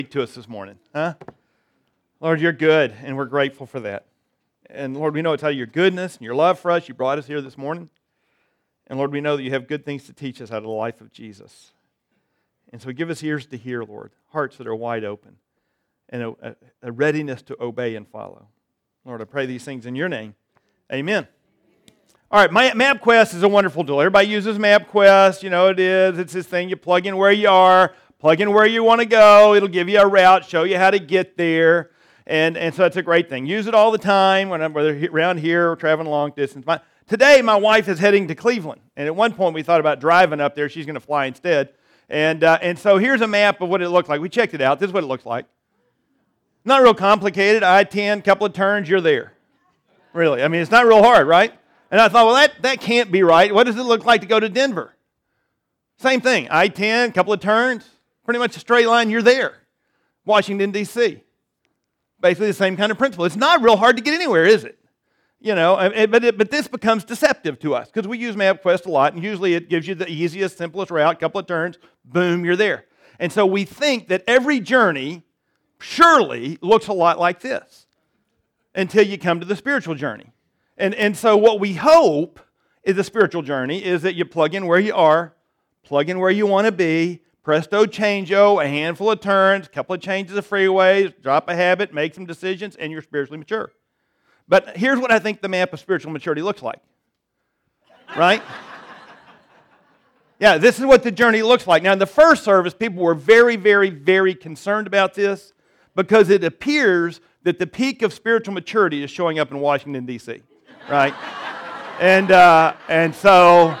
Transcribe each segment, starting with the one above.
To us this morning, huh? Lord, you're good, and we're grateful for that. And Lord, we know it's out of your goodness and your love for us. You brought us here this morning. And Lord, we know that you have good things to teach us out of the life of Jesus. And so give us ears to hear, Lord, hearts that are wide open, and a readiness to obey and follow. Lord, I pray these things in your name. Amen. All right, MapQuest is a wonderful tool. Everybody uses MapQuest. You know it is. It's this thing you plug in where you are. Plug in where you want to go. It'll give you a route, show you how to get there. And so that's a great thing. Use it all the time, whether around here or traveling long distance. Today, my wife is heading to Cleveland. And at one point, we thought about driving up there. She's going to fly instead. And so here's a map of what it looked like. We checked it out. This is what it looks like. Not real complicated. I-10, couple of turns, you're there. Really. I mean, it's not real hard, right? And I thought, well, that can't be right. What does it look like to go to Denver? Same thing. I-10, couple of turns. Pretty much a straight line, you're there. Washington, D.C. Basically the same kind of principle. It's not real hard to get anywhere, is it? You know, but this becomes deceptive to us because we use MapQuest a lot, and usually it gives you the easiest, simplest route, couple of turns, boom, you're there. And so we think that every journey surely looks a lot like this until you come to the spiritual journey. And so what we hope is the spiritual journey is that you plug in where you are, plug in where you want to be, presto changeo, a handful of turns, a couple of changes of freeways, drop a habit, make some decisions, and you're spiritually mature. But here's what I think the map of spiritual maturity looks like. Right? Yeah, this is what the journey looks like. Now, in the first service, people were very, very, very concerned about this because it appears that the peak of spiritual maturity is showing up in Washington, D.C. Right? And so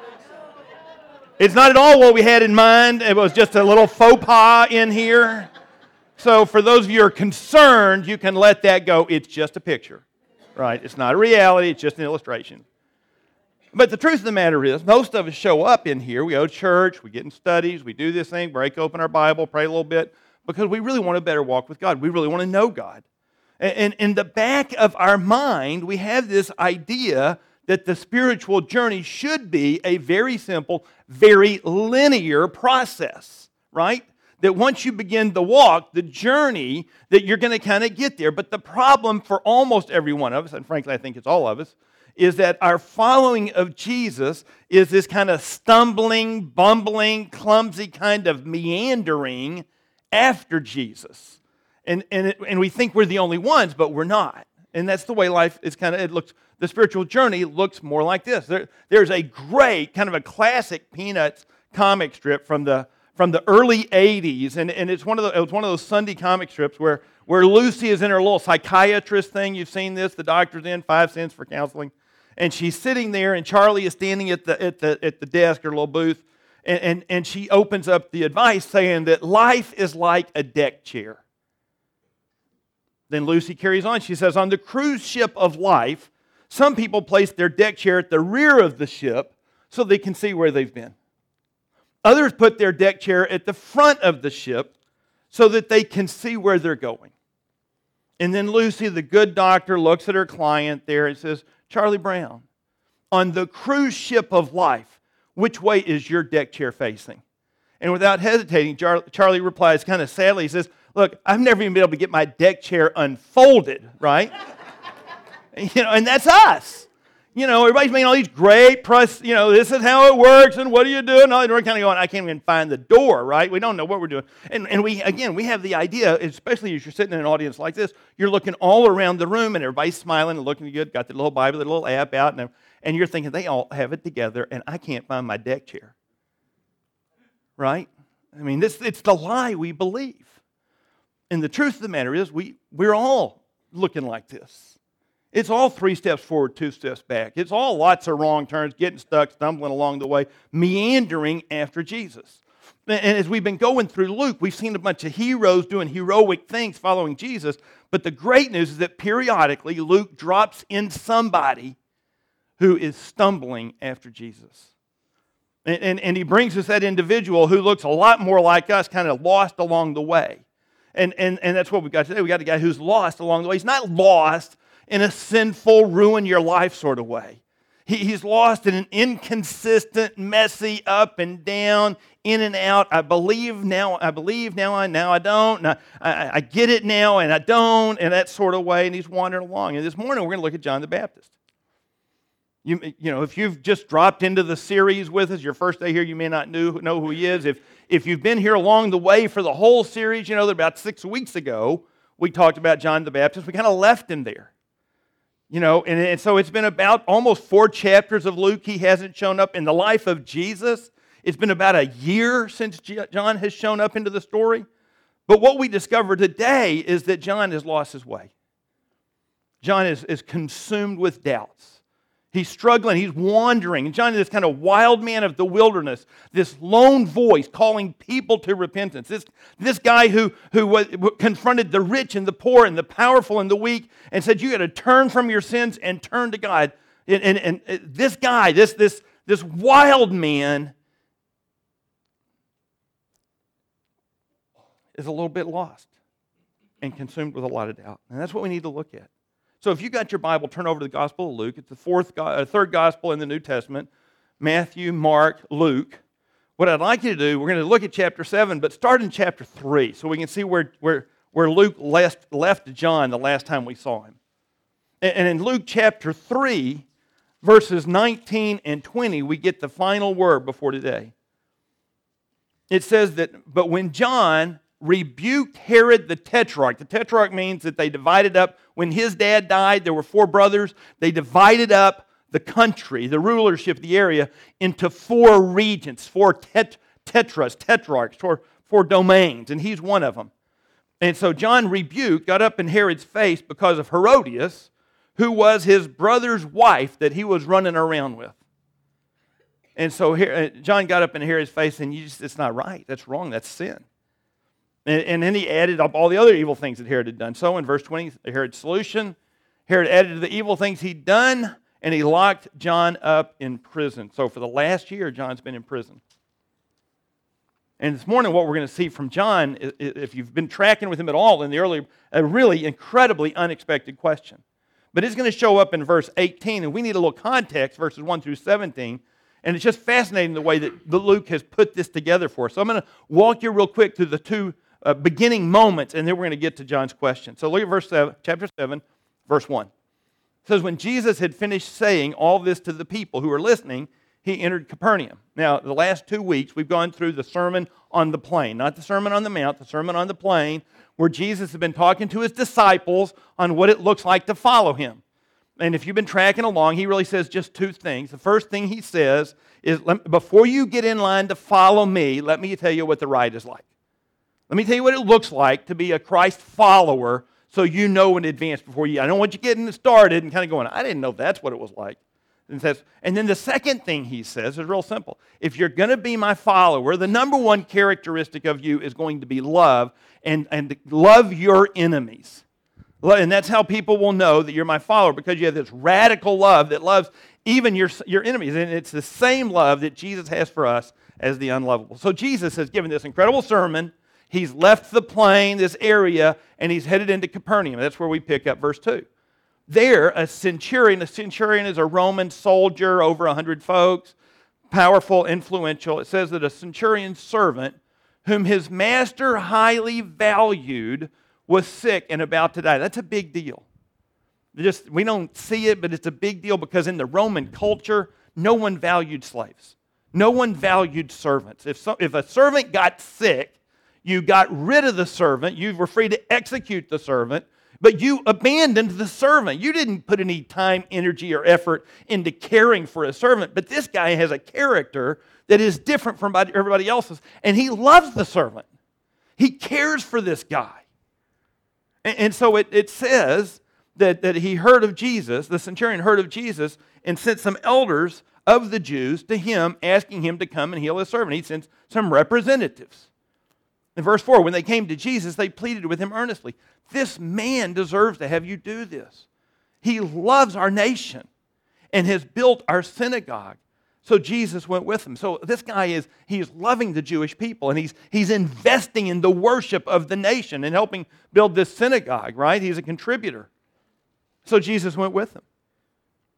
it's not at all what we had in mind. It was just a little faux pas in here. So for those of you who are concerned, you can let that go. It's just a picture, right? It's not a reality. It's just an illustration. But the truth of the matter is, most of us show up in here. We go to church. We get in studies. We do this thing, break open our Bible, pray a little bit, because we really want a better walk with God. We really want to know God. And in the back of our mind, we have this idea that the spiritual journey should be a very simple, very linear process, right? That once you begin the walk, the journey, that you're going to kind of get there. But the problem for almost every one of us, and frankly I think it's all of us, is that our following of Jesus is this kind of stumbling, bumbling, clumsy kind of meandering after Jesus. And we think we're the only ones, but we're not. And that's the way life is it looks. The spiritual journey looks more like this. There's a great, kind of a classic Peanuts comic strip from the early 80s, and it was one of those Sunday comic strips where Lucy is in her little psychiatrist thing. You've seen this. The doctor's in, 5 cents for counseling. And she's sitting there, and Charlie is standing at the desk, her little booth, and she opens up the advice saying that life is like a deck chair. Then Lucy carries on. She says, on the cruise ship of life, some people place their deck chair at the rear of the ship so they can see where they've been. Others put their deck chair at the front of the ship so that they can see where they're going. And then Lucy, the good doctor, looks at her client there and says, Charlie Brown, on the cruise ship of life, which way is your deck chair facing? And without hesitating, Charlie replies kind of sadly, he says, look, I've never even been able to get my deck chair unfolded, right? And that's us. Everybody's making all these great press, this is how it works, and what are you doing? And we're kind of going, I can't even find the door, right? We don't know what we're doing. And we have the idea, especially as you're sitting in an audience like this, you're looking all around the room, and everybody's smiling and looking good, got the little Bible, the little app out, and you're thinking, they all have it together, and I can't find my deck chair. Right? I mean, it's the lie we believe. And the truth of the matter is, we're all looking like this. It's all 3 steps forward, 2 steps back. It's all lots of wrong turns, getting stuck, stumbling along the way, meandering after Jesus. And as we've been going through Luke, we've seen a bunch of heroes doing heroic things following Jesus. But the great news is that periodically Luke drops in somebody who is stumbling after Jesus. And he brings us that individual who looks a lot more like us, kind of lost along the way. And that's what we've got today. We've got a guy who's lost along the way. He's not lost in a sinful, ruin your life sort of way. He's lost in an inconsistent, messy, up and down, in and out. I believe now, I don't. And I get it now, and I don't, and that sort of way, and he's wandering along. And this morning, we're going to look at John the Baptist. You know, if you've just dropped into the series with us, your first day here, you may not know who he is. If you've been here along the way for the whole series, you know that about 6 weeks ago, we talked about John the Baptist. We kind of left him there. You know, and so it's been about almost 4 chapters of Luke. He hasn't shown up in the life of Jesus. It's been about a year since John has shown up into the story. But what we discover today is that John has lost his way. John is consumed with doubts. He's struggling, he's wandering. And John is this kind of wild man of the wilderness, this lone voice calling people to repentance. This guy who confronted the rich and the poor and the powerful and the weak and said, you got to turn from your sins and turn to God. And this guy, this wild man is a little bit lost and consumed with a lot of doubt. And that's what we need to look at. So if you got your Bible, turn over to the Gospel of Luke. It's the third Gospel in the New Testament. Matthew, Mark, Luke. What I'd like you to do, we're going to look at chapter 7, but start in chapter 3 so we can see where Luke left John the last time we saw him. And in Luke chapter 3, verses 19 and 20, we get the final word before today. It says that, but when John rebuked Herod the Tetrarch means that they divided up, when his dad died, there were 4 brothers, they divided up the country, the rulership of the area, into 4 regions, 4 tetrarchs, 4 domains, and he's one of them. And so John got up in Herod's face because of Herodias, who was his brother's wife that he was running around with. And so John got up in Herod's face and it's not right, that's wrong, that's sin. And then he added up all the other evil things that Herod had done. So in verse 20, Herod's solution, Herod added to the evil things he'd done, and he locked John up in prison. So for the last year, John's been in prison. And this morning, what we're going to see from John, if you've been tracking with him at all in the early, a really incredibly unexpected question. But it's going to show up in verse 18, and we need a little context, verses 1 through 17. And it's just fascinating the way that Luke has put this together for us. So I'm going to walk you real quick through the 2 beginning moments, and then we're going to get to John's question. So look at chapter 7, verse 1. It says, when Jesus had finished saying all this to the people who were listening, he entered Capernaum. Now, the last 2 weeks, we've gone through the Sermon on the Plain, not the Sermon on the Mount, the Sermon on the Plain, where Jesus has been talking to his disciples on what it looks like to follow him. And if you've been tracking along, he really says just 2 things. The first thing he says is, before you get in line to follow me, let me tell you what the ride is like. Let me tell you what it looks like to be a Christ follower so you know in advance before you. I don't want you getting started and kind of going, I didn't know that's what it was like. And then the second thing he says is real simple. If you're going to be my follower, the number one characteristic of you is going to be love, and love your enemies. And that's how people will know that you're my follower, because you have this radical love that loves even your enemies. And it's the same love that Jesus has for us as the unlovable. So Jesus has given this incredible sermon. He's left the plain, this area, and he's headed into Capernaum. That's where we pick up verse 2. There, a centurion is a Roman soldier, over 100 folks, powerful, influential. It says that a centurion's servant, whom his master highly valued, was sick and about to die. That's a big deal. We don't see it, but it's a big deal because in the Roman culture, no one valued slaves. No one valued servants. If a servant got sick, you got rid of the servant. You were free to execute the servant, but you abandoned the servant. You didn't put any time, energy, or effort into caring for a servant. But this guy has a character that is different from everybody else's, and he loves the servant. He cares for this guy. And so it says that he heard of Jesus, the centurion heard of Jesus, and sent some elders of the Jews to him, asking him to come and heal his servant. He sent some representatives. In verse 4, when they came to Jesus, they pleaded with him earnestly, this man deserves to have you do this. He loves our nation and has built our synagogue. So Jesus went with him. So this guy he's loving the Jewish people, and he's investing in the worship of the nation and helping build this synagogue, right? He's a contributor. So Jesus went with him.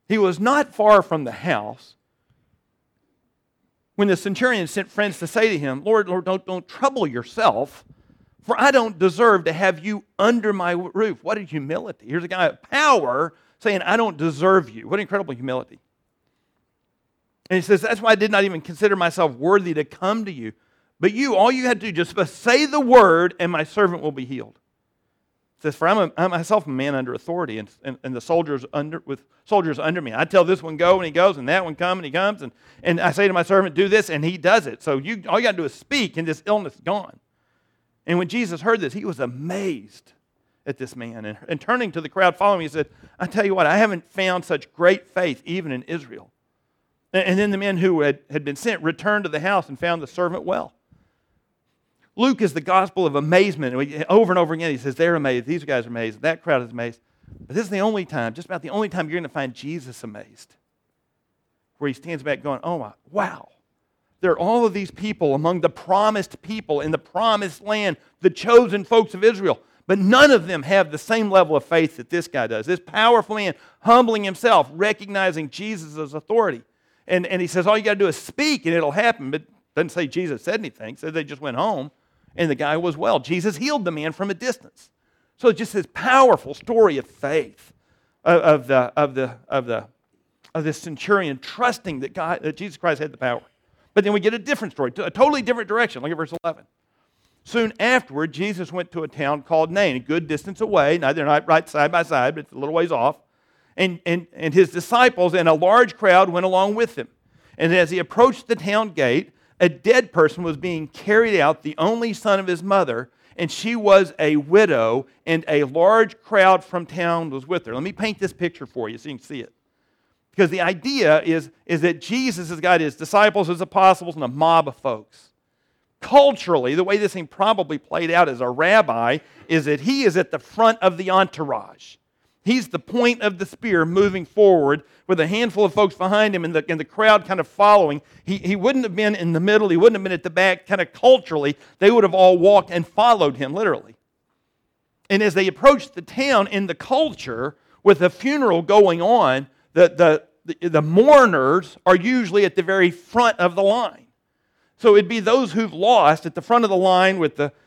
He was not far from the house when the centurion sent friends to say to him, Lord, don't trouble yourself, for I don't deserve to have you under my roof. What a humility. Here's a guy of power saying, I don't deserve you. What incredible humility. And he says, that's why I did not even consider myself worthy to come to you. But you, all you had to do, just say the word, and my servant will be healed. It says, for I'm myself a man under authority, and the soldiers under me. I tell this one go, and he goes, and that one come, and he comes, and I say to my servant, do this, and he does it. So all you got to do is speak, and this illness is gone. And when Jesus heard this, he was amazed at this man. And turning to the crowd following, he said, I tell you what, I haven't found such great faith even in Israel. And then the men who had been sent returned to the house and found the servant well. Luke is the gospel of amazement. Over and over again, he says, they're amazed. These guys are amazed. That crowd is amazed. But this is the only time, just about the only time you're going to find Jesus amazed. Where he stands back going, oh, wow. There are all of these people among the promised people in the promised land, the chosen folks of Israel. But none of them have the same level of faith that this guy does. This powerful man humbling himself, recognizing Jesus' authority. And he says, all you got to do is speak and it'll happen. But it doesn't say Jesus said anything. It says they just went home and the guy was well. Jesus healed the man from a distance. So it's just this powerful story of faith of this centurion trusting that Jesus Christ had the power. But then we get a different story, a totally different direction. Look at verse 11. Soon afterward, Jesus went to a town called Nain, a good distance away. Now, they're not right side by side, but it's a little ways off. And his disciples and a large crowd went along with him. And as he approached the town gate, a dead person was being carried out, the only son of his mother, and she was a widow, and a large crowd from town was with her. Let me paint this picture for you so you can see it. Because the idea is that Jesus has got his disciples, his apostles, and a mob of folks. Culturally, the way this thing probably played out as a rabbi is that he is at the front of the entourage. He's the point of the spear moving forward with a handful of folks behind him and the crowd kind of following. He wouldn't have been in the middle. He wouldn't have been at the back. Kind of culturally, they would have all walked and followed him, literally. And as they approached the town in the culture with a funeral going on, the mourners are usually at the very front of the line. So it'd be those who've lost at the front of the line with the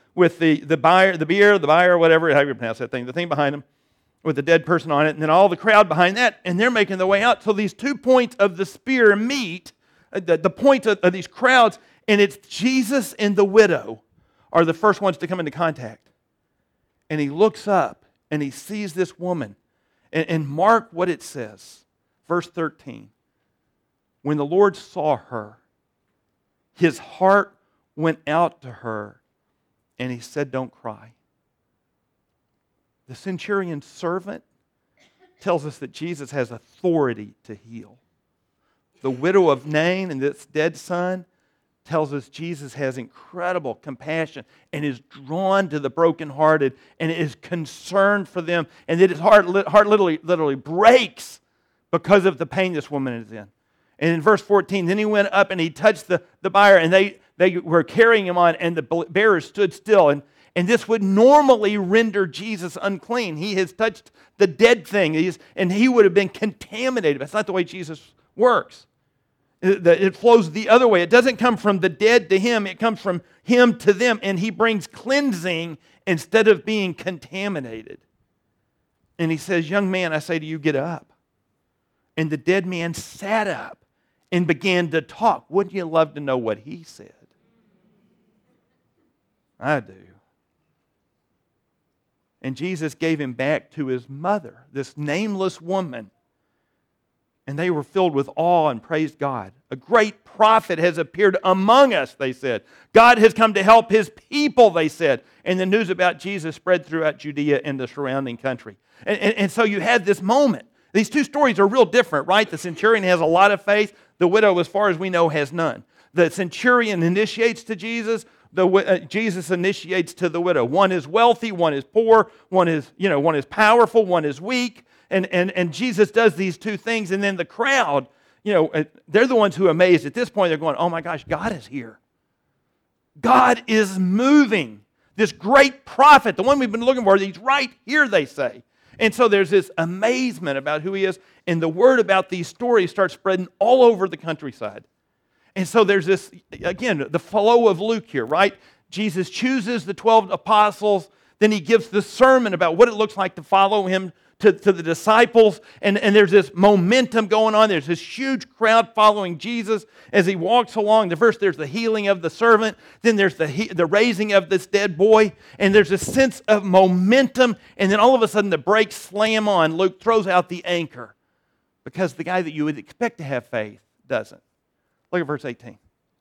bier, whatever, however you pronounce that thing, the thing behind them, with the dead person on it, and then all the crowd behind that, and they're making their way out. So these 2 points of the spear meet, the point of these crowds, and it's Jesus and the widow are the first ones to come into contact. And he looks up, and he sees this woman. And mark what it says. Verse 13. When the Lord saw her, his heart went out to her, and he said, don't cry. The centurion's servant tells us that Jesus has authority to heal. The widow of Nain and this dead son tells us Jesus has incredible compassion and is drawn to the brokenhearted and is concerned for them, and that his heart literally breaks because of the pain this woman is in. And in verse 14, then he went up and he touched the bier, and they were carrying him on, and the bearers stood still. And this would normally render Jesus unclean. He has touched the dead thing, and he would have been contaminated. That's not the way Jesus works. It flows the other way. It doesn't come from the dead to him. It comes from him to them, and he brings cleansing instead of being contaminated. And he says, young man, I say to you, get up. And the dead man sat up and began to talk. Wouldn't you love to know what he said? I do. And Jesus gave him back to his mother, this nameless woman. And they were filled with awe and praised God. A great prophet has appeared among us, they said. God has come to help his people, they said. And the news about Jesus spread throughout Judea and the surrounding country. And so you had this moment. These two stories are real different, right? The centurion has a lot of faith. The widow, as far as we know, has none. The centurion initiates to Jesus. Jesus initiates to the widow. One is wealthy, one is poor, one is powerful, one is weak. And Jesus does these two things, and then the crowd, they're the ones who are amazed. At this point, they're going, oh my gosh, God is here. God is moving. This great prophet, the one we've been looking for, he's right here, they say. And so there's this amazement about who he is, and the word about these stories starts spreading all over the countryside. And so there's this, again, the flow of Luke here, right? Jesus chooses the 12 apostles, then he gives the sermon about what it looks like to follow him to the disciples, and there's this momentum going on. There's this huge crowd following Jesus as he walks along. First, there's the healing of the servant, then there's the raising of this dead boy, and there's a sense of momentum, and then all of a sudden the brakes slam on. Luke throws out the anchor because the guy that you would expect to have faith doesn't. Look at verse 18.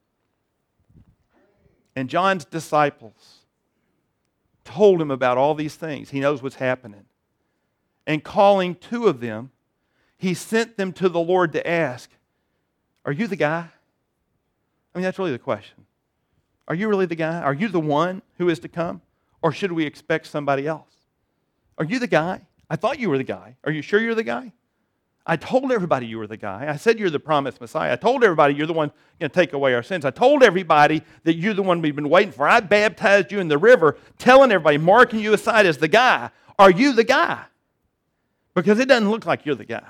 And John's disciples told him about all these things. He knows what's happening. And calling two of them, he sent them to the Lord to ask, are you the guy? I mean, that's really the question. Are you really the guy? Are you the one who is to come? Or should we expect somebody else? Are you the guy? I thought you were the guy. Are you sure you're the guy? I told everybody you were the guy. I said you're the promised Messiah. I told everybody you're the one going to take away our sins. I told everybody that you're the one we've been waiting for. I baptized you in the river, telling everybody, marking you aside as the guy. Are you the guy? Because it doesn't look like you're the guy.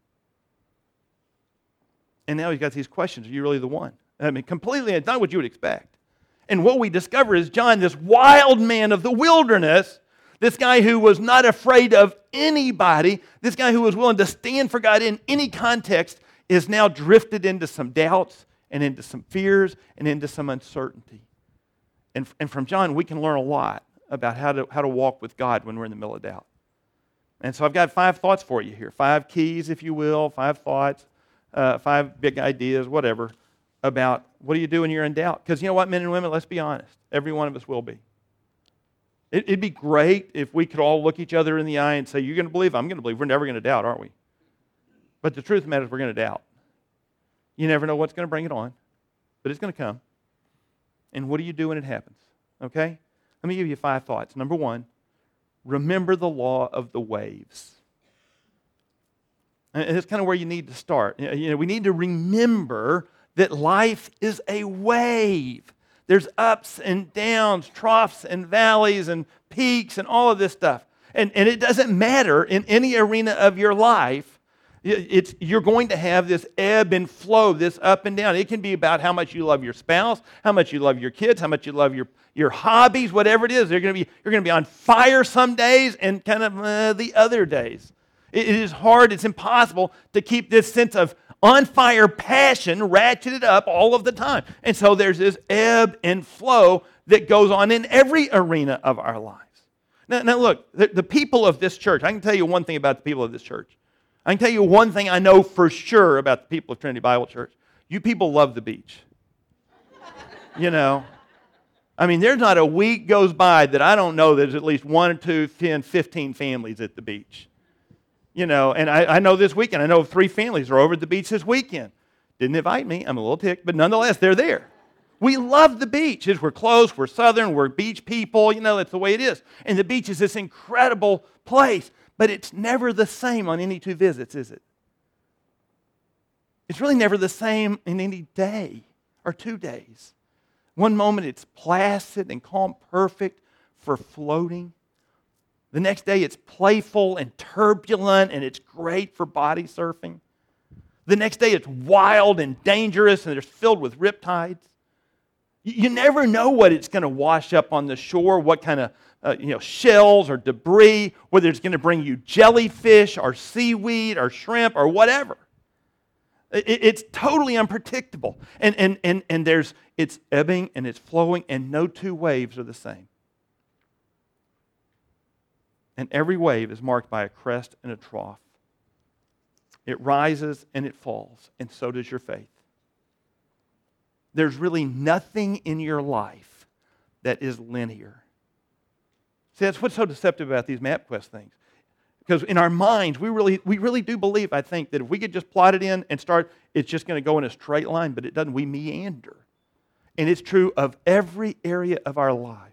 And now he's got these questions. Are you really the one? I mean, completely, it's not what you would expect. And what we discover is John, this wild man of the wilderness, this guy who was not afraid of anybody, this guy who was willing to stand for God in any context, is now drifted into some doubts and into some fears and into some uncertainty. And from John, we can learn a lot about how to walk with God when we're in the middle of doubt. And so I've got 5 thoughts for you here. 5 keys, if you will, 5 thoughts, 5 big ideas, whatever, about what do you do when you're in doubt? Because you know what, men and women, let's be honest. Every one of us will be. It'd be great if we could all look each other in the eye and say, you're going to believe, I'm going to believe. We're never going to doubt, aren't we? But the truth of the matter is we're going to doubt. You never know what's going to bring it on, but it's going to come. And what do you do when it happens? Okay? Let me give you 5 thoughts. Number 1, remember the law of the waves. And that's kind of where you need to start. We need to remember that life is a wave. There's ups and downs, troughs and valleys and peaks and all of this stuff. And it doesn't matter in any arena of your life. You're going to have this ebb and flow, this up and down. It can be about how much you love your spouse, how much you love your kids, how much you love your hobbies, whatever it is. You're going to be on fire some days and kind of the other days. It is hard, it's impossible to keep this sense of on fire passion ratcheted up all of the time. And so there's this ebb and flow that goes on in every arena of our lives. Now look, the people of this church, I can tell you one thing about the people of this church. I can tell you one thing I know for sure about the people of Trinity Bible Church. You people love the beach. You know, I mean, there's not a week goes by that I don't know there's at least 1 or 2, 10, 15 families at the beach. You know, and I know this weekend, I know 3 families are over at the beach this weekend. Didn't invite me, I'm a little ticked, but nonetheless, they're there. We love the beach. We're close, we're southern, we're beach people, you know, that's the way it is. And the beach is this incredible place. But it's never the same on any 2 visits, is it? It's really never the same in any day or 2 days. One moment it's placid and calm, perfect for floating. The next day it's playful and turbulent and it's great for body surfing. The next day it's wild and dangerous and it's filled with riptides. You never know what it's going to wash up on the shore, what kind of shells or debris, whether it's going to bring you jellyfish or seaweed or shrimp or whatever. It's totally unpredictable. And it's ebbing and it's flowing and no 2 waves are the same. And every wave is marked by a crest and a trough. It rises and it falls, and so does your faith. There's really nothing in your life that is linear. See, that's what's so deceptive about these MapQuest things. Because in our minds, we really do believe, I think, that if we could just plot it in and start, it's just going to go in a straight line, but it doesn't. We meander. And it's true of every area of our lives.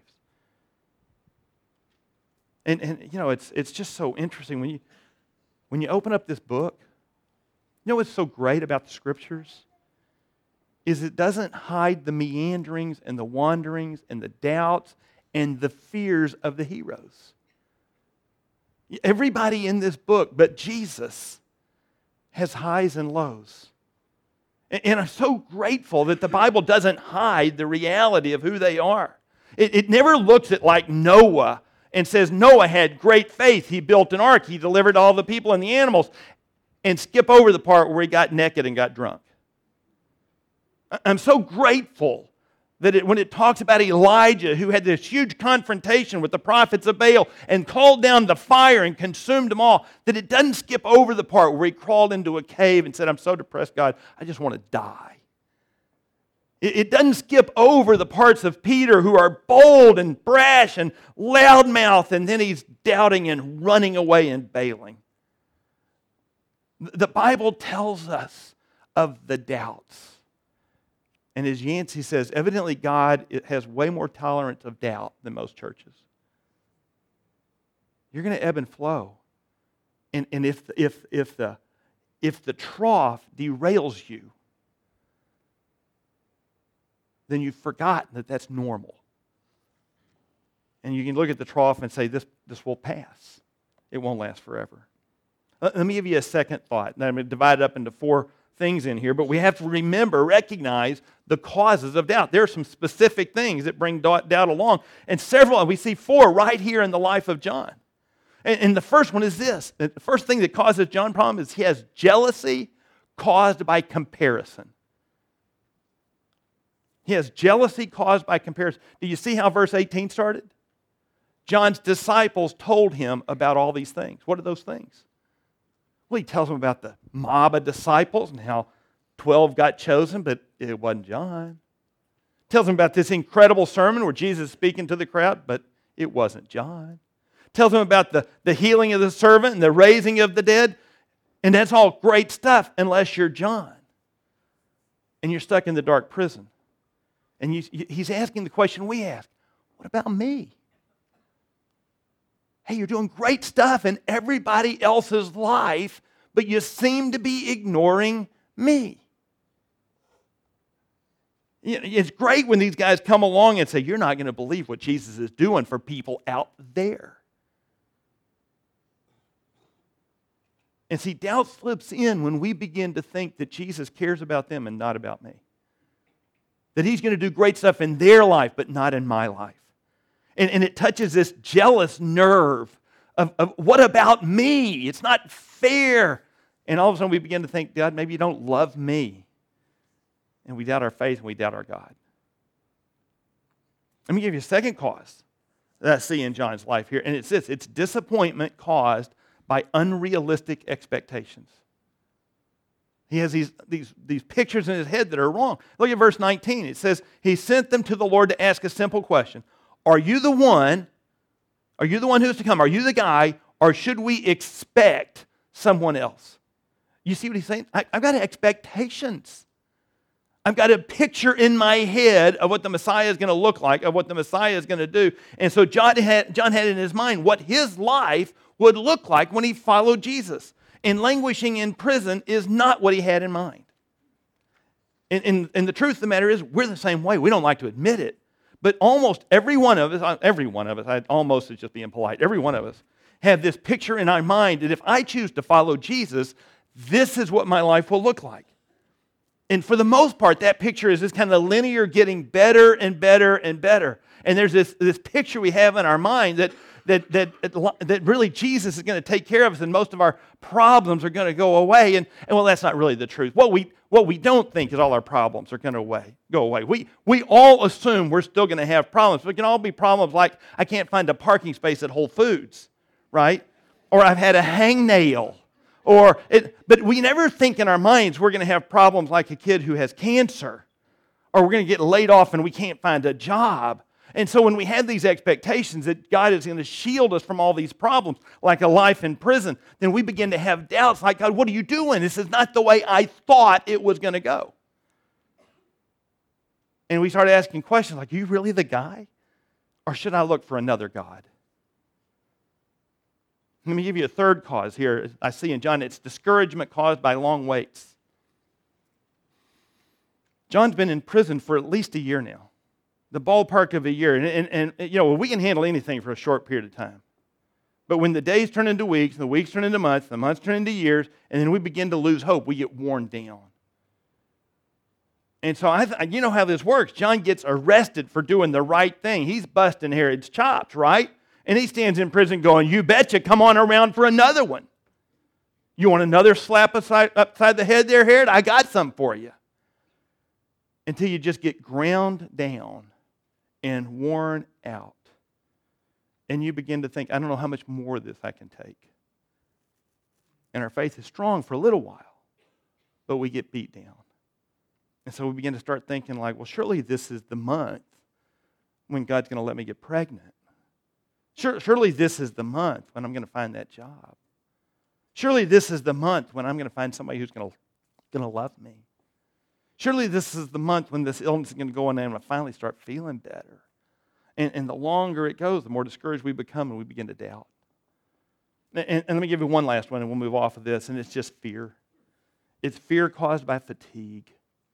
And you know, it's just so interesting when you open up this book. You know what's so great about the Scriptures? Is it doesn't hide the meanderings and the wanderings and the doubts and the fears of the heroes. Everybody in this book but Jesus has highs and lows. And I'm so grateful that the Bible doesn't hide the reality of who they are. It never looks at like Noah and says Noah had great faith. He built an ark. He delivered all the people and the animals. And skip over the part where he got naked and got drunk. I'm so grateful that when it talks about Elijah, who had this huge confrontation with the prophets of Baal and called down the fire and consumed them all, that it doesn't skip over the part where he crawled into a cave and said, I'm so depressed, God, I just want to die. It doesn't skip over the parts of Peter who are bold and brash and loudmouth, and then he's doubting and running away and bailing. The Bible tells us of the doubts. And as Yancey says, evidently God has way more tolerance of doubt than most churches. You're going to ebb and flow. And if the trough derails you, then you've forgotten that that's normal. And you can look at the trough and say, this will pass. It won't last forever. Let me give you a second thought. Now, I'm going to divide it up into 4 things in here, but we have to recognize the causes of doubt. There are some specific things that bring doubt along, and we see 4 right here in the life of John. And the first one is this. The first thing that causes John problems is he has jealousy caused by comparison. He has jealousy caused by comparison. Do you see how verse 18 started? John's disciples told him about all these things. What are those things? Well, he tells them about the mob of disciples and how 12 got chosen, but it wasn't John. Tells them about this incredible sermon where Jesus is speaking to the crowd, but it wasn't John. Tells them about the healing of the servant and the raising of the dead, and that's all great stuff unless you're John. And you're stuck in the dark prison. And he's asking the question we ask, what about me? Hey, you're doing great stuff in everybody else's life, but you seem to be ignoring me. It's great when these guys come along and say, you're not going to believe what Jesus is doing for people out there. And see, doubt slips in when we begin to think that Jesus cares about them and not about me. That he's going to do great stuff in their life, but not in my life. And it touches this jealous nerve of what about me? It's not fair. And all of a sudden we begin to think, God, maybe you don't love me. And we doubt our faith and we doubt our God. Let me give you a second cause that I see in John's life here. And it's this. It's disappointment caused by unrealistic expectations. He has these pictures in his head that are wrong. Look at verse 19. It says, he sent them to the Lord to ask a simple question. Are you the one? Are you the one who's to come? Are you the guy? Or should we expect someone else? You see what he's saying? I've got expectations. I've got a picture in my head of what the Messiah is going to look like, of what the Messiah is going to do. And so John had in his mind what his life would look like when he followed Jesus. And languishing in prison is not what he had in mind. And the truth of the matter is, we're the same way. We don't like to admit it. But almost every one of us, almost is just being polite, every one of us have this picture in our mind that if I choose to follow Jesus, this is what my life will look like. And for the most part, that picture is this kind of linear getting better and better and better. And there's this picture we have in our mind that really Jesus is going to take care of us and most of our problems are going to go away. And well, that's not really the truth. What we don't think is all our problems are going to go away. We all assume we're still going to have problems. It can all be problems like I can't find a parking space at Whole Foods, right? Or I've had a hangnail. But we never think in our minds we're going to have problems like a kid who has cancer. Or we're going to get laid off and we can't find a job. And so when we have these expectations that God is going to shield us from all these problems, like a life in prison, then we begin to have doubts like, God, what are you doing? This is not the way I thought it was going to go. And we start asking questions like, are you really the guy? Or should I look for another God? Let me give you a third cause here. I see in John, it's discouragement caused by long waits. John's been in prison for at least a year now. The ballpark of a year. And we can handle anything for a short period of time. But when the days turn into weeks, and the weeks turn into months, the months turn into years, and then we begin to lose hope, we get worn down. And so you know how this works. John gets arrested for doing the right thing. He's busting Herod's chops, right? And he stands in prison going, you betcha, come on around for another one. You want another slap upside the head there, Herod? I got some for you. Until you just get ground down and worn out. And you begin to think, I don't know how much more of this I can take. And our faith is strong for a little while, but we get beat down. And so we begin to start thinking like, well, surely this is the month when God's going to let me get pregnant. Surely this is the month when I'm going to find that job. Surely this is the month when I'm going to find somebody who's going to love me. Surely this is the month when this illness is going to go on and I'm going to finally start feeling better. And the longer it goes, the more discouraged we become and we begin to doubt. And let me give you one last one and we'll move off of this, and it's just fear. It's fear caused by fatigue.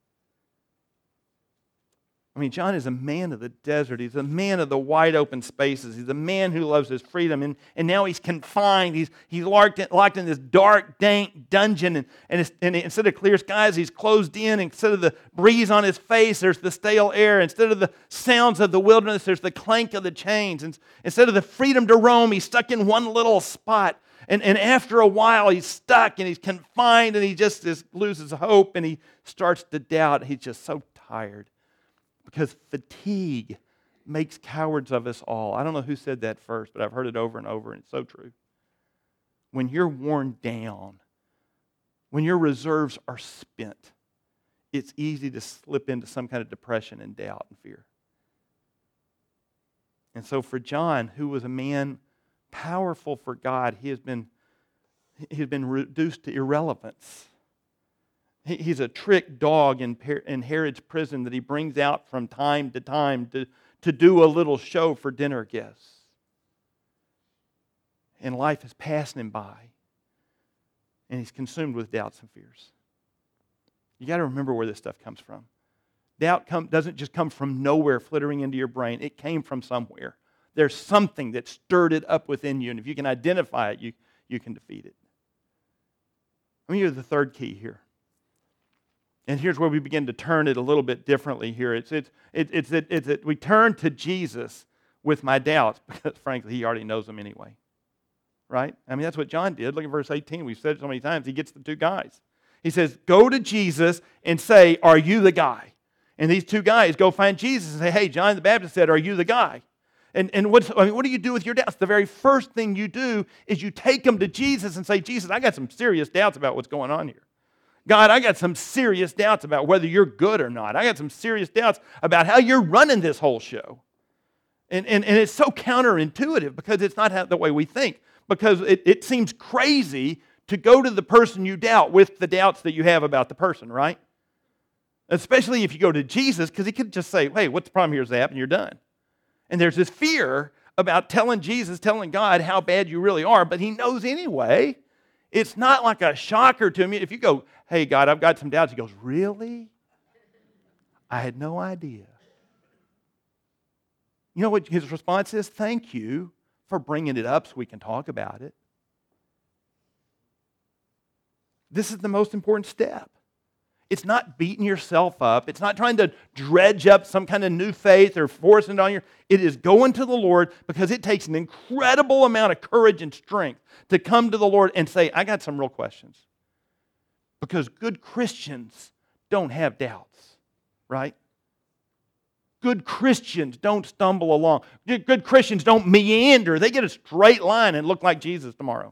I mean, John is a man of the desert. He's a man of the wide open spaces. He's a man who loves his freedom. And now he's confined. He's locked in this dark, dank dungeon. And instead of clear skies, he's closed in. Instead of the breeze on his face, there's the stale air. Instead of the sounds of the wilderness, there's the clank of the chains. And instead of the freedom to roam, he's stuck in one little spot. And after a while, he's stuck and he's confined and he just loses hope and he starts to doubt. He's just so tired. Because fatigue makes cowards of us all. I don't know who said that first, but I've heard it over and over, and it's so true. When you're worn down, when your reserves are spent, it's easy to slip into some kind of depression and doubt and fear. And so for John, who was a man powerful for God, he has been reduced to irrelevance. He's a trick dog in Herod's prison that he brings out from time to time to do a little show for dinner guests. And life is passing him by. And he's consumed with doubts and fears. You got to remember where this stuff comes from. Doubt doesn't just come from nowhere flittering into your brain. It came from somewhere. There's something that stirred it up within you. And if you can identify it, you can defeat it. Let me give you the third key here. And here's where we begin to turn it a little bit differently here. It's that we turn to Jesus with my doubts because, frankly, he already knows them anyway. Right? I mean, that's what John did. Look at verse 18. We've said it so many times. He gets the two guys. He says, go to Jesus and say, are you the guy? And these two guys go find Jesus and say, hey, John the Baptist said, are you the guy? And what do you do with your doubts? The very first thing you do is you take them to Jesus and say, Jesus, I got some serious doubts about what's going on here. God, I got some serious doubts about whether you're good or not. I got some serious doubts about how you're running this whole show. And it's so counterintuitive because it's not the way we think. Because it seems crazy to go to the person you doubt with the doubts that you have about the person, right? Especially if you go to Jesus, because he could just say, hey, what's the problem here, Zap, and you're done. And there's this fear about telling Jesus, telling God how bad you really are, but he knows anyway. It's not like a shocker to me. If you go, hey, God, I've got some doubts. He goes, really? I had no idea. You know what his response is? Thank you for bringing it up so we can talk about it. This is the most important step. It's not beating yourself up. It's not trying to dredge up some kind of new faith or forcing it on you. It is going to the Lord because it takes an incredible amount of courage and strength to come to the Lord and say, I got some real questions. Because good Christians don't have doubts, right? Good Christians don't stumble along. Good Christians don't meander. They get a straight line and look like Jesus tomorrow.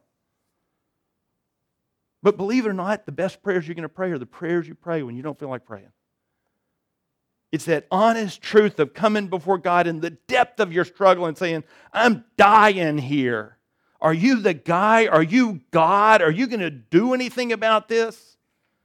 But believe it or not, the best prayers you're going to pray are the prayers you pray when you don't feel like praying. It's that honest truth of coming before God in the depth of your struggle and saying, I'm dying here. Are you the guy? Are you God? Are you going to do anything about this?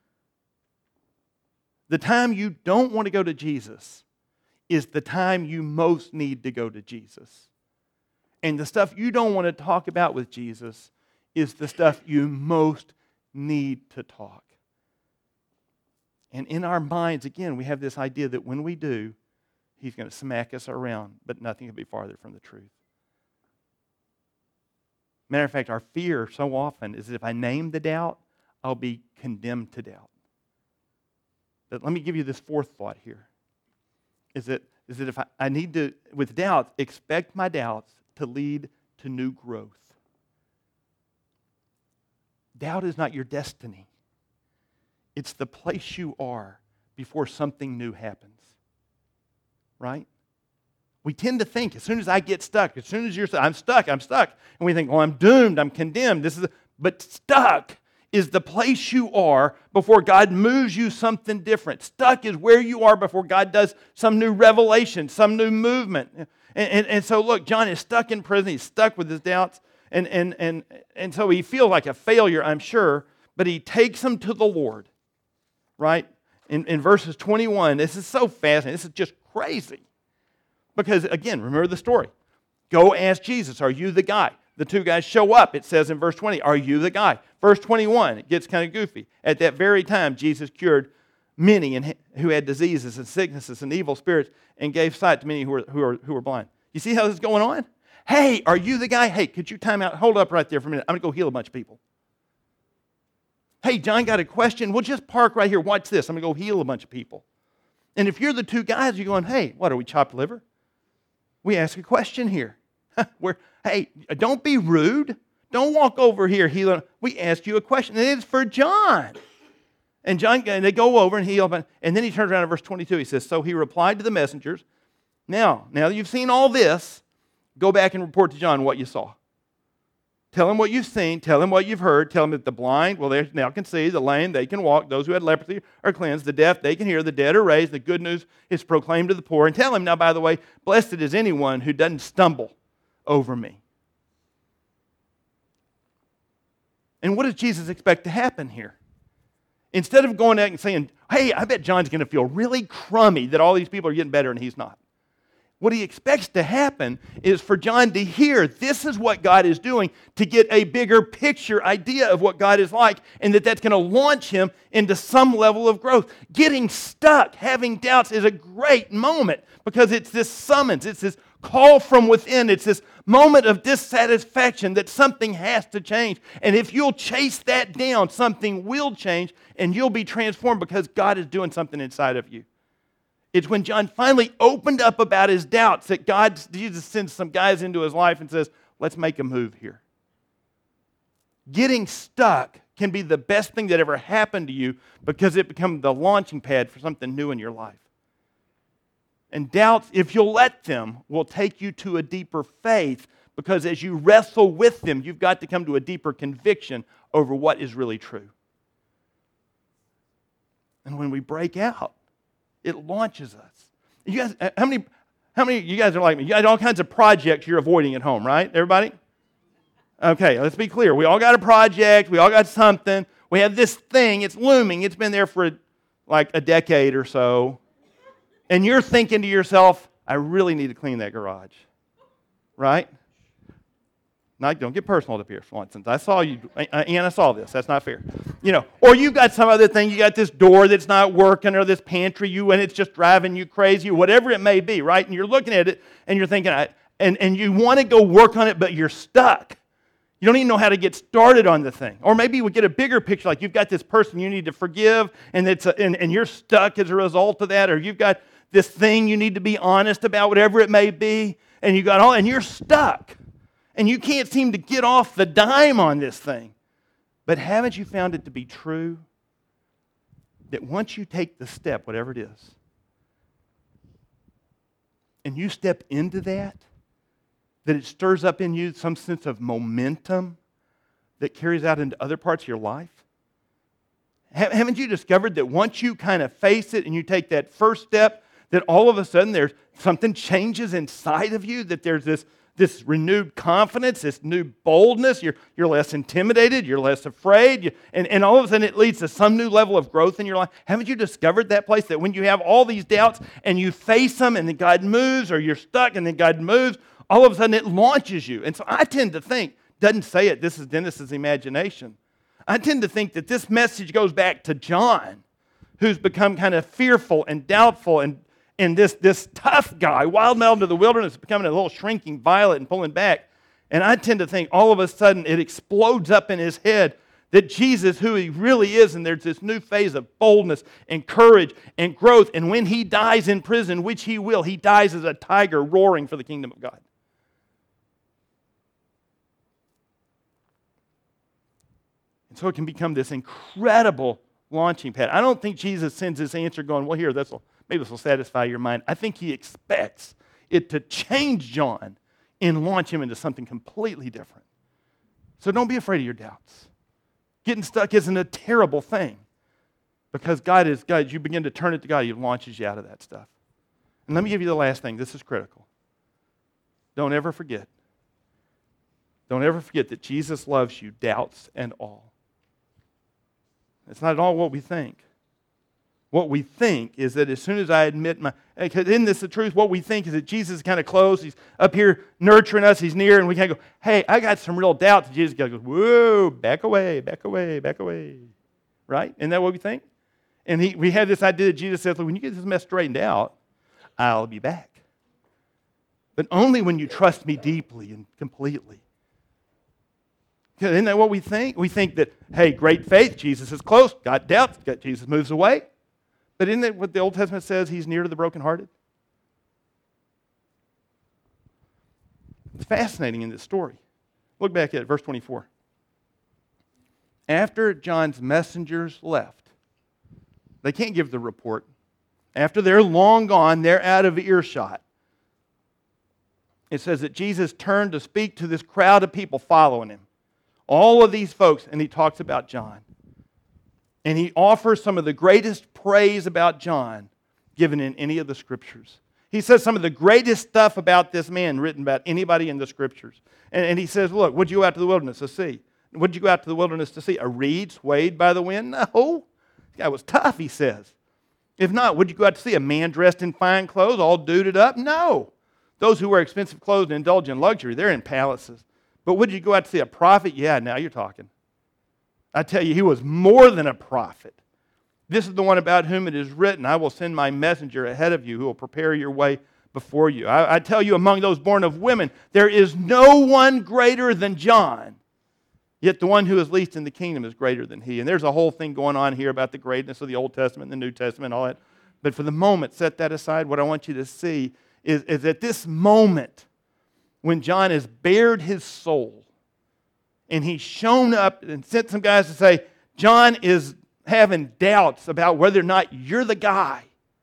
The time you don't want to go to Jesus is the time you most need to go to Jesus. And the stuff you don't want to talk about with Jesus is the stuff you most need to talk. And in our minds, again, we have this idea that when we do, he's going to smack us around, but nothing can be farther from the truth. Matter of fact, our fear so often is that if I name the doubt, I'll be condemned to doubt. But let me give you this fourth thought here. Is that if I need to, with doubts, expect my doubts to lead to new growth. Doubt is not your destiny. It's the place you are before something new happens. Right? We tend to think as soon as I get stuck, as soon as you're I'm stuck. And we think, I'm doomed, I'm condemned. But stuck is the place you are before God moves you something different. Stuck is where you are before God does some new revelation, some new movement. And so look, John is stuck in prison. He's stuck with his doubts. And so he feels like a failure, I'm sure. But he takes him to the Lord. Right? In verses 21, this is so fascinating. This is just crazy. Because, again, remember the story. Go ask Jesus, are you the guy? The two guys show up, it says in verse 20, are you the guy? Verse 21, it gets kind of goofy. At that very time, Jesus cured many who had diseases and sicknesses and evil spirits and gave sight to many who were blind. You see how this is going on? Hey, are you the guy? Hey, could you time out? Hold up right there for a minute. I'm going to go heal a bunch of people. Hey, John got a question. We'll just park right here. Watch this. I'm going to go heal a bunch of people. And if you're the two guys, you're going, hey, what, are we chopped liver? We ask a question here. Hey, don't be rude. Don't walk over here. We ask you a question. And it's for John. And they go over and heal. And then he turns around in verse 22. He says, so he replied to the messengers, now that you've seen all this, go back and report to John what you saw. Tell him what you've seen. Tell him what you've heard. Tell him that the blind, well, they now can see. The lame, they can walk. Those who had leprosy are cleansed. The deaf, they can hear. The dead are raised. The good news is proclaimed to the poor. And tell him, now, by the way, blessed is anyone who doesn't stumble over me. And what does Jesus expect to happen here? Instead of going out and saying, hey, I bet John's going to feel really crummy that all these people are getting better and he's not. What he expects to happen is for John to hear this is what God is doing, to get a bigger picture idea of what God is like, and that's going to launch him into some level of growth. Getting stuck, having doubts is a great moment because it's this summons, it's this call from within, it's this moment of dissatisfaction that something has to change. And if you'll chase that down, something will change and you'll be transformed because God is doing something inside of you. It's when John finally opened up about his doubts that Jesus sends some guys into his life and says, let's make a move here. Getting stuck can be the best thing that ever happened to you because it becomes the launching pad for something new in your life. And doubts, if you'll let them, will take you to a deeper faith because as you wrestle with them, you've got to come to a deeper conviction over what is really true. And when we break out, it launches us. You guys, how many of you guys are like me? You got all kinds of projects you're avoiding at home, right? Everybody? Okay, let's be clear. We all got a project. We all got something. We have this thing. It's looming. It's been there for like a decade or so. And you're thinking to yourself, I really need to clean that garage. Right? Now, don't get personal up here for once. I saw you, and I saw this. That's not fair. Or you've got some other thing. You got this door that's not working or this pantry, and it's just driving you crazy, whatever it may be, right? And you're looking at it, and you're thinking, and you want to go work on it, but you're stuck. You don't even know how to get started on the thing. Or maybe we get a bigger picture, like you've got this person you need to forgive, and you're stuck as a result of that, or you've got this thing you need to be honest about, whatever it may be, and you're stuck. And you can't seem to get off the dime on this thing. But haven't you found it to be true that once you take the step, whatever it is, and you step into that it stirs up in you some sense of momentum that carries out into other parts of your life? Haven't you discovered that once you kind of face it and you take that first step, that all of a sudden there's something changes inside of you, that there's this renewed confidence, this new boldness, you're less intimidated, you're less afraid, and all of a sudden it leads to some new level of growth in your life. Haven't you discovered that place that when you have all these doubts and you face them and then God moves, or you're stuck and then God moves, all of a sudden it launches you. And so I tend to think, doesn't say it, this is Dennis's imagination. I tend to think that this message goes back to John, who's become kind of fearful and doubtful and this tough guy, wild man into the wilderness, becoming a little shrinking violet and pulling back. And I tend to think all of a sudden it explodes up in his head that Jesus, who he really is, and there's this new phase of boldness and courage and growth. And when he dies in prison, which he will, he dies as a tiger roaring for the kingdom of God. And so it can become this incredible launching pad. I don't think Jesus sends this answer going, well, here, maybe this will satisfy your mind. I think he expects it to change John and launch him into something completely different. So don't be afraid of your doubts. Getting stuck isn't a terrible thing, because God, you begin to turn it to God, he launches you out of that stuff. And let me give you the last thing. This is critical. Don't ever forget. Don't ever forget that Jesus loves you, doubts and all. It's not at all what we think. What we think is that as soon as I admit isn't this the truth? What we think is that Jesus is kind of close. He's up here nurturing us. He's near, and we kind of go, hey, I got some real doubts. And Jesus goes, whoa, back away, back away, back away. Right? Isn't that what we think? And we have this idea that Jesus says, look, when you get this mess straightened out, I'll be back. But only when you trust me deeply and completely. Isn't that what we think? We think that, hey, great faith, Jesus is close. Got doubts, Jesus moves away. But isn't that what the Old Testament says? He's near to the brokenhearted. It's fascinating in this story. Look back at it, verse 24. After John's messengers left, they can't give the report. After they're long gone, they're out of earshot. It says that Jesus turned to speak to this crowd of people following him. All of these folks, and he talks about John. And he offers some of the greatest praise about John given in any of the Scriptures. He says some of the greatest stuff about this man written about anybody in the Scriptures. And he says, look, what'd you go out to the wilderness to see? What'd you go out to the wilderness to see? A reed swayed by the wind? No. This guy was tough, he says. If not, what'd you go out to see? A man dressed in fine clothes, all duded up? No. Those who wear expensive clothes and indulge in luxury, they're in palaces. But would you go out to see a prophet? Yeah, now you're talking. I tell you, he was more than a prophet. This is the one about whom it is written, I will send my messenger ahead of you who will prepare your way before you. I tell you, among those born of women, there is no one greater than John. Yet the one who is least in the kingdom is greater than he. And there's a whole thing going on here about the greatness of the Old Testament and the New Testament and all that. But for the moment, set that aside. What I want you to see is at this moment, when John has bared his soul, and he's shown up and sent some guys to say, John is having doubts about whether or not you're the guy.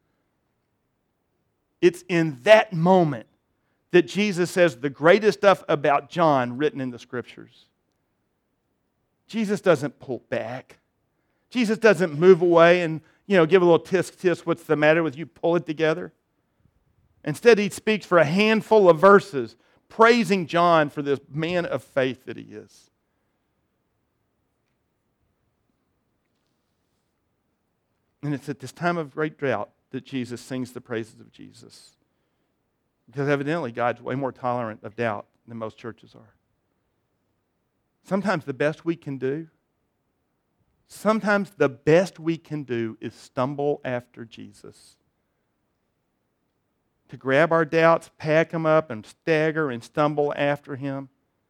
It's in that moment that Jesus says the greatest stuff about John written in the Scriptures. Jesus doesn't pull back. Jesus doesn't move away and, give a little tisk, what's the matter with you? Pull it together. Instead, he speaks for a handful of verses, praising John for this man of faith that he is. And it's at this time of great drought that Jesus sings the praises of Jesus. Because evidently God's way more tolerant of doubt than most churches are. Sometimes the best we can do is stumble after Jesus. To grab our doubts, pack them up, and stagger and stumble after him.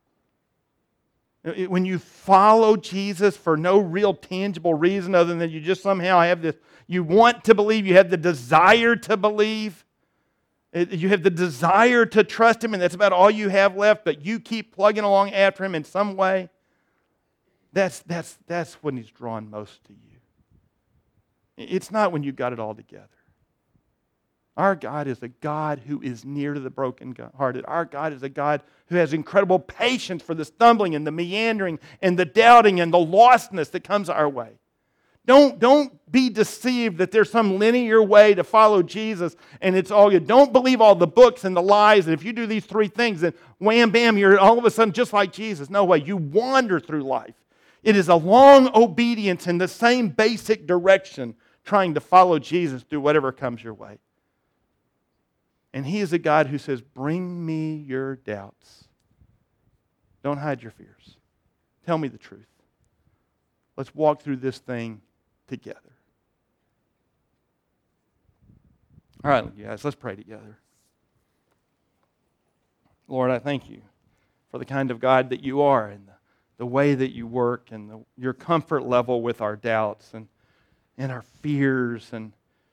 When you follow Jesus for no real tangible reason other than you just somehow have this, you want to believe, you have the desire to believe, you have the desire to trust him, and that's about all you have left, but you keep plugging along after him in some way, that's when he's drawn most to you. It's not when you've got it all together. Our God is a God who is near to the brokenhearted. Our God is a God who has incredible patience for the stumbling and the meandering and the doubting and the lostness that comes our way. Don't be deceived that there's some linear way to follow Jesus and it's all good. Don't believe all the books and the lies, and if you do these three things, then wham, bam, you're all of a sudden just like Jesus. No way. You wander through life. It is a long obedience in the same basic direction, trying to follow Jesus through whatever comes your way. And he is a God who says, bring me your doubts. Don't hide your fears. Tell me the truth. Let's walk through this thing together. All right, guys, let's pray together. Lord, I thank you for for the kind of God that you are and the way that you work and your comfort level with our doubts and our fears. And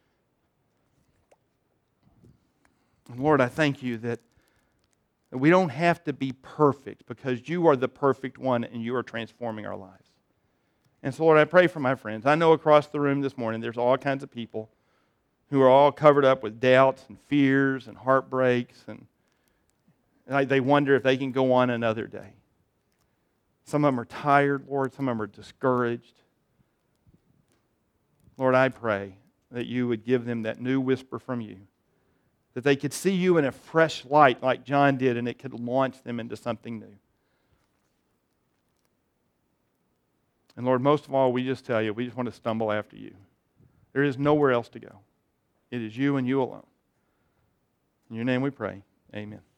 Lord, I thank you that we don't have to be perfect because you are the perfect one and you are transforming our lives. And so, Lord, I pray for my friends. I know across the room this morning there's all kinds of people who are all covered up with doubts and fears and heartbreaks, and they wonder if they can go on another day. Some of them are tired, Lord. Some of them are discouraged. Lord, I pray that you would give them that new whisper from you, that they could see you in a fresh light like John did, and it could launch them into something new. And Lord, most of all, we just tell you, we just want to stumble after you. There is nowhere else to go. It is you and you alone. In your name we pray. Amen.